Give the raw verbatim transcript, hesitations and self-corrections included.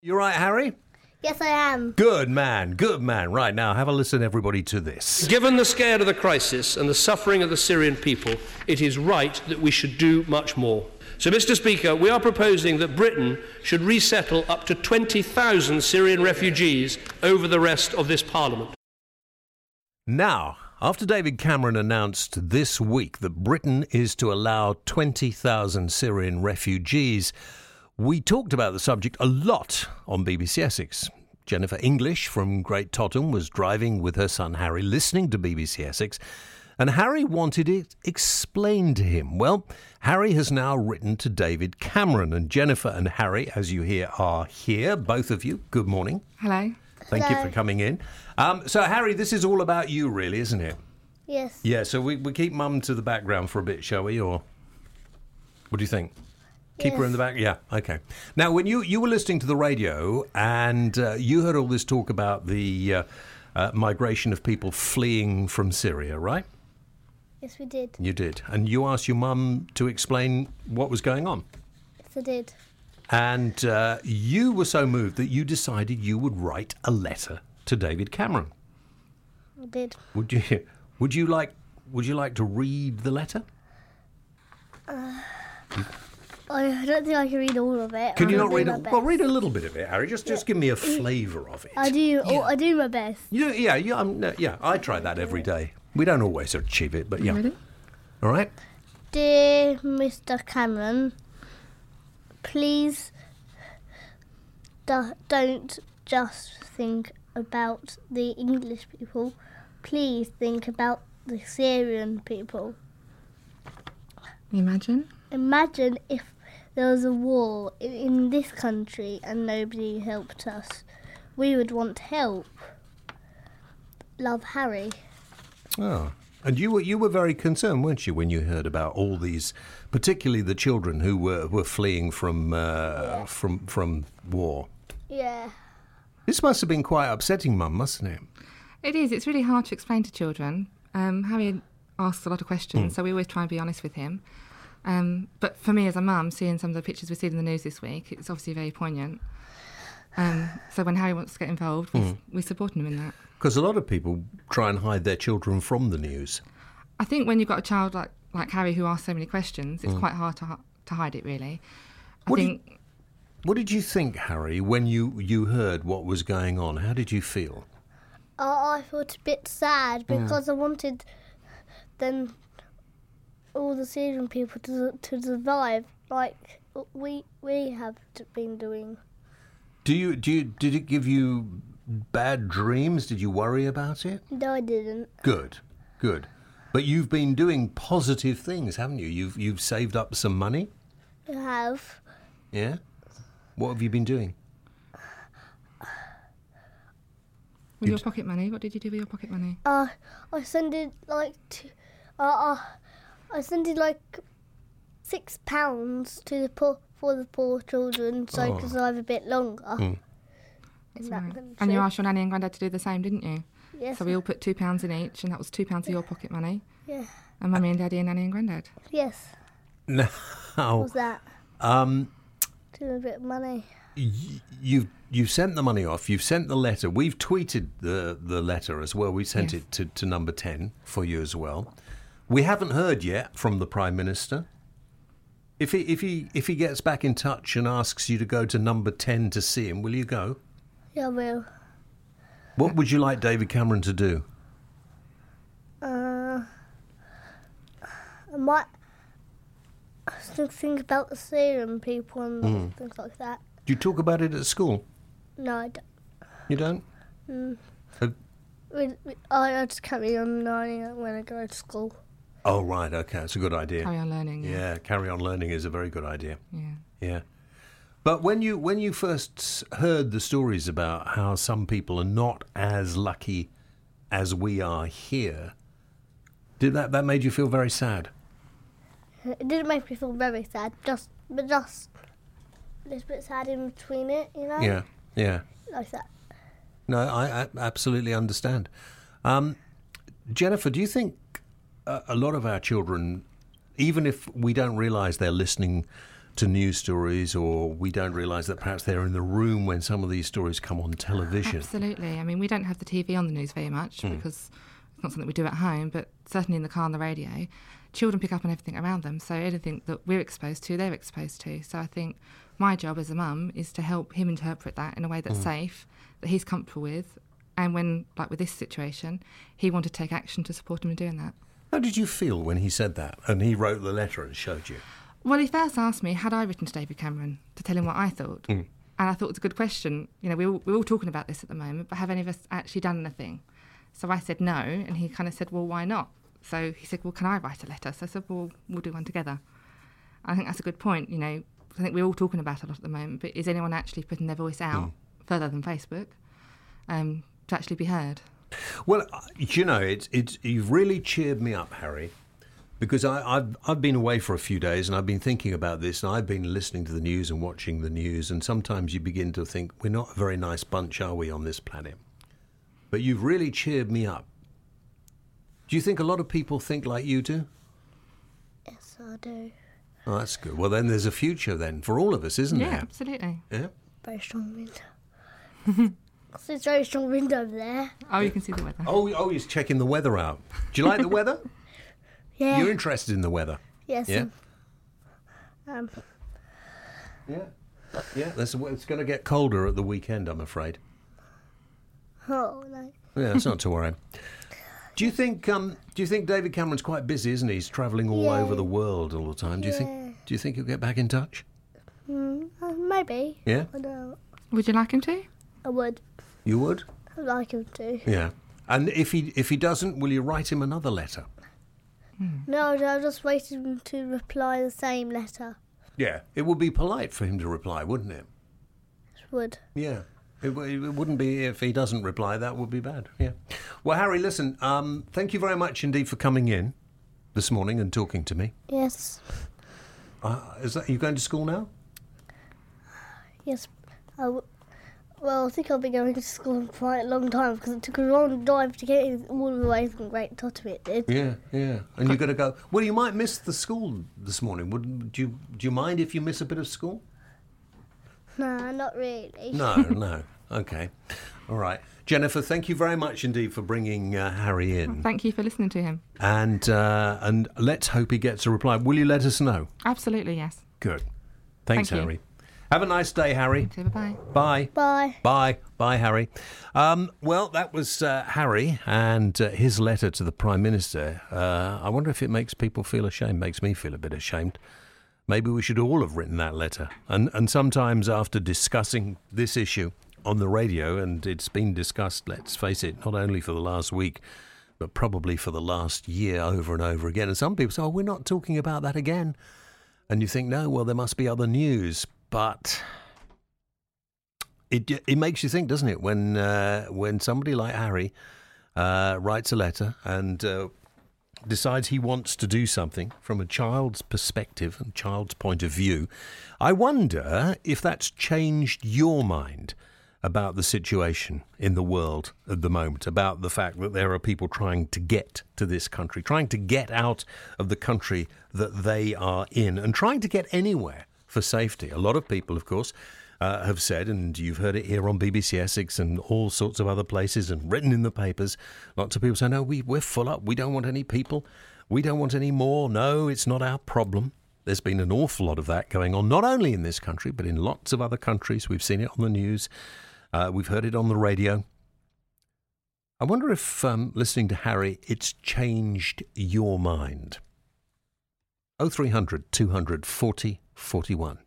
You right, Harry? Yes, I am. Good man, good man. Right, now have a listen, everybody, to this. Given the scale of the crisis and the suffering of the Syrian people, it is right that we should do much more. So, Mister Speaker, we are proposing that Britain should resettle up to twenty thousand Syrian refugees over the rest of this Parliament. Now, after David Cameron announced this week that Britain is to allow twenty thousand Syrian refugees, we talked about the subject a lot on B B C Essex. Jennifer English from Great Totham was driving with her son Harry, listening to B B C Essex, and Harry wanted it explained to him. Well, Harry has now written to David Cameron, and Jennifer and Harry, as you hear, are here. Both of you, good morning. Hello. Thank Hello. you for coming in. Um, so, Harry, this is all about you, really, isn't it? Yes. Yeah, so we, we keep Mum to the background for a bit, shall we? Or what do you think? Keep her in the back? Yeah, okay. Now, when you, you were listening to the radio and uh, you heard all this talk about the uh, uh, migration of people fleeing from Syria, right? Yes, we did. You did. And you asked your mum to explain what was going on. Yes, I did. And uh, you were so moved that you decided you would write a letter to David Cameron. I did. Would you? Would you like? Would you like to read the letter? Uh, I don't think I can read all of it. Can you I'll not do read my it? best. Well, read a little bit of it, Harry. Just, just give me a flavour of it. I do. Oh, I do my best. You, yeah, yeah, um, no, yeah. I try that every day. We don't always achieve it, but yeah. Ready? All right. Dear Mister Cameron, please do- don't just think about the English people. Please think about the Syrian people. Imagine. Imagine if there was a war in, in this country and nobody helped us. We would want help. Love, Harry. Oh, and you were you were very concerned, weren't you, when you heard about all these, particularly the children who were, were fleeing from uh, Yeah. from from war. Yeah. This must have been quite upsetting, Mum, mustn't it? It is. It's really hard to explain to children. Um, Harry asks a lot of questions, Mm. so we always try and be honest with him. Um, but for me as a mum, seeing some of the pictures we've seen in the news this week, it's obviously very poignant. Um, so when Harry wants to get involved, we, Mm. we support him in that. Because a lot of people try and hide their children from the news. I think when you've got a child like, like Harry who asks so many questions, it's Mm. quite hard to hi- to hide it, really. I What did- think... What did you think, Harry, when you, you heard what was going on? How did you feel? Uh, I felt a bit sad because I wanted them, all the Syrian people, to to survive like we we have t- been doing. Do you do you, did it give you bad dreams? Did you worry about it? No, I didn't. Good, good. But you've been doing positive things, haven't you? You've you've saved up some money. I have. Yeah. What have you been doing? With You your d- pocket money, what did you do with your pocket money? Uh, I sent it like to, uh, uh, I sent it like six pounds to the poor for the poor children, so I Oh. could survive a bit longer. Mm. in That's that right. country. And you asked your nanny and granddad to do the same, didn't you? Yes. So we all put two pounds in each, and that was two pounds of your pocket money. Yeah. And mummy and daddy and nanny and granddad. Yes. Now, What was that? um, To a bit of money. y- you've you've sent the money off. You've sent the letter. We've tweeted the the letter as well. We sent Yes. it to, to number ten for you as well. We haven't heard yet from the Prime Minister. If he if he if he gets back in touch and asks you to go to number ten to see him, will you go? Yeah, I will. What would you like David Cameron to do? Uh, I might still think about the Syrian people and Mm. things like that. Do you talk about it at school? No, I don't. You don't? Mm. Have- We, we, I, I just carry on learning it when I go to school. Oh, right. Okay. That's a good idea. Carry on learning. Yeah. Yeah, carry on learning is a very good idea. Yeah. Yeah. But when you when you first heard the stories about how some people are not as lucky as we are here, did that that made you feel very sad? It didn't make me feel very sad, just but just a little bit sad in between it, you know? Yeah. Yeah. Like that. No, I, I absolutely understand. Um, Jennifer, do you think a, a lot of our children, even if we don't realise they're listening to news stories, or we don't realise that perhaps they're in the room when some of these stories come on television. Absolutely. I mean, we don't have the T V on the news very much mm. because it's not something we do at home, but certainly in the car and the radio, children pick up on everything around them. So anything that we're exposed to, they're exposed to. So I think my job as a mum is to help him interpret that in a way that's mm. safe, that he's comfortable with. And when, like with this situation, he wanted to take action to support him in doing that. How did you feel when he said that and he wrote the letter and showed you? Well, he first asked me, had I written to David Cameron to tell him what I thought? Mm. And I thought it was a good question. You know, we're all, we're all talking about this at the moment, but have any of us actually done anything? So I said no, and he kind of said, well, why not? So he said, well, can I write a letter? So I said, well, we'll do one together. I think that's a good point. You know, I think we're all talking about it a lot at the moment, but is anyone actually putting their voice out mm. further than Facebook um, to actually be heard? Well, you know, it's it's you've really cheered me up, Harry, because I, I've I've been away for a few days and I've been thinking about this, and I've been listening to the news and watching the news, and sometimes you begin to think we're not a very nice bunch, are we, on this planet? But you've really cheered me up. Do you think a lot of people think like you do? Yes, I do. Oh, that's good. Well, then there's a future then for all of us, isn't yeah, there? Yeah, absolutely. Yeah. Very strong wind. There's very strong wind over there. Oh, you can see the weather. Oh, oh, he's checking the weather out. Do you like the weather? Yeah. You're interested in the weather? Yes. Yeah. Um. Yeah. Yeah. That's, it's going to get colder at the weekend, I'm afraid. Oh no. Yeah, that's not to worry. Do you think? Um, do you think David Cameron's quite busy, isn't he? He's travelling all yeah. over the world all the time. Do you yeah. think? Do you think he'll get back in touch? Mm, uh, maybe. Yeah. I don't. Would you like him to? I would. You would? I'd like him to. Yeah. And if he if he doesn't, will you write him another letter? Hmm. No, I'll just wait for him to reply the same letter. Yeah. It would be polite for him to reply, wouldn't it? It would. Yeah. It, w- it wouldn't be if he doesn't reply. That would be bad. Yeah. Well, Harry, listen. Um, thank you very much indeed for coming in this morning and talking to me. Yes. Uh, is that are you going to school now? Yes. I w- well, I think I'll be going to school for quite a long time because it took a long drive to get in all the way from Great Tottery. It did. Yeah, yeah. And you're going to go. Well, you might miss the school this morning. Would do you do you mind if you miss a bit of school? No, not really. No, no. Okay. All right. Jennifer, thank you very much indeed for bringing uh, Harry in. Thank you for listening to him. And uh, and let's hope he gets a reply. Will you let us know? Absolutely, yes. Good. Thanks, Thank you. Harry. Have a nice day, Harry. Okay, bye-bye. Bye. Bye. Bye. Bye, Harry. Um, well, that was uh, Harry and uh, his letter to the Prime Minister. Uh, I wonder if it makes people feel ashamed. Makes me feel a bit ashamed. Maybe we should all have written that letter. And and sometimes after discussing this issue on the radio, and it's been discussed, let's face it, not only for the last week, but probably for the last year over and over again. And some people say, oh, we're not talking about that again. And you think, no, well, there must be other news. But it it makes you think, doesn't it, when uh, when somebody like Harry uh, writes a letter and uh, decides he wants to do something from a child's perspective and child's point of view. I wonder if that's changed your mind about the situation in the world at the moment, about the fact that there are people trying to get to this country, trying to get out of the country that they are in, and trying to get anywhere for safety. A lot of people, of course, uh, have said, and you've heard it here on B B C Essex and all sorts of other places and written in the papers, lots of people say, no, we, we're full up. We don't want any people. We don't want any more. No, it's not our problem. There's been an awful lot of that going on, not only in this country, but in lots of other countries. We've seen it on the news. Uh, we've heard it on the radio. I wonder if, um, listening to Harry, it's changed your mind. oh three hundred, two hundred, forty, forty-one.